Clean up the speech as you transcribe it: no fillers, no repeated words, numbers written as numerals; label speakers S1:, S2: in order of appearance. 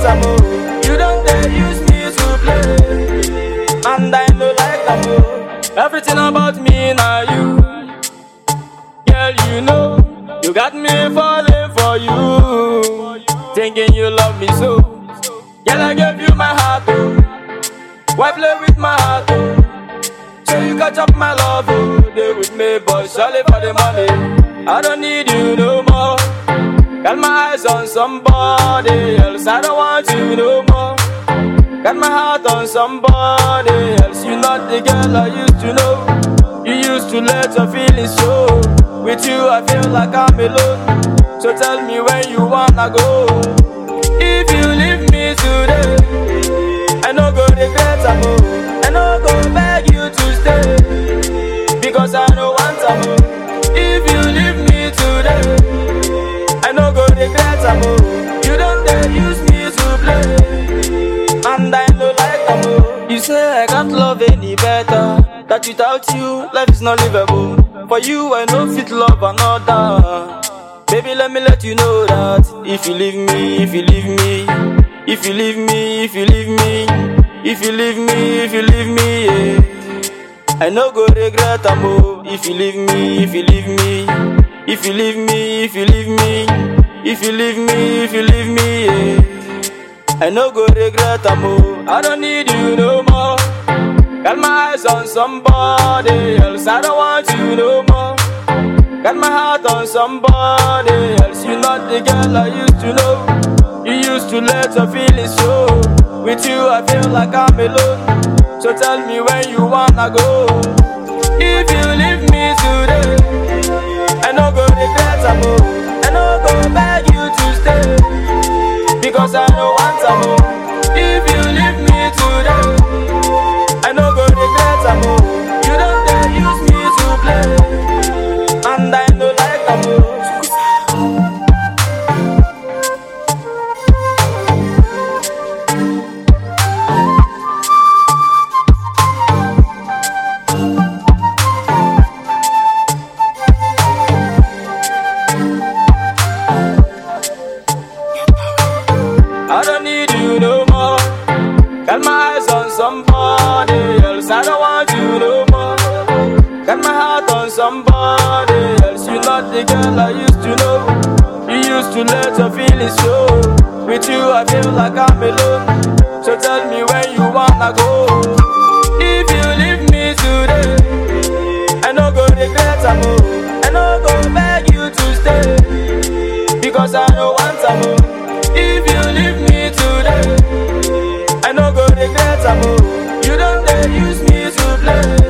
S1: am. You don't dare use me to play, and I no like am. Everything about me now you, girl, you know. You got me falling for you, thinking you love me so. Girl, I gave you my heart, oh. Why play with my heart, oh? So you catch up my love, oh. Stay with me, boy, surely for the money. I don't need you no more. Got my eyes on somebody else, I don't want you no more. Got my heart on somebody else, you're not the girl I used to know. You used to let your feelings show. With you I feel like I'm alone. So tell me where you wanna go. If you leave me today, I no go regret am. I no go beg you to stay, because I no want am. If you leave me today, I no go regret am. You don't dare use me to play, and I no like am. You say I can't love any better, that without you life is not livable. For you I no fit love another. Baby, let me let you know that if you leave me, if you leave me, if you leave me, if you leave me, if you leave me, if you leave me, yeah, I no go regret am. If you leave me, if you leave me, if you leave me, if you leave me, if you leave me, if you leave me, yeah, I no go regret am. I don't need you no more. Got my eyes on somebody else, I don't want you no more. Got my heart on somebody else, you're not the girl I used to know. You used to let your feelings show. With you I feel like I'm alone. So tell me where you wanna go. If you leave me today, I no go regret am. I no go beg you to stay, because I no want am. If you leave me today, I no go regret am. You don't dare use me to play, and I no like am. I don't need you no more. Got my eyes on somebody else, I don't want you no more. Got my heart on somebody else, you're not the girl I used to know. You used to let your feelings show. With you I feel like I'm alone. So tell me where you wanna go. If you leave me today, I no go regret am. I no go beg you to stay, because I no want am. If you leave me today, I no go regret am. You don't dare use me to play.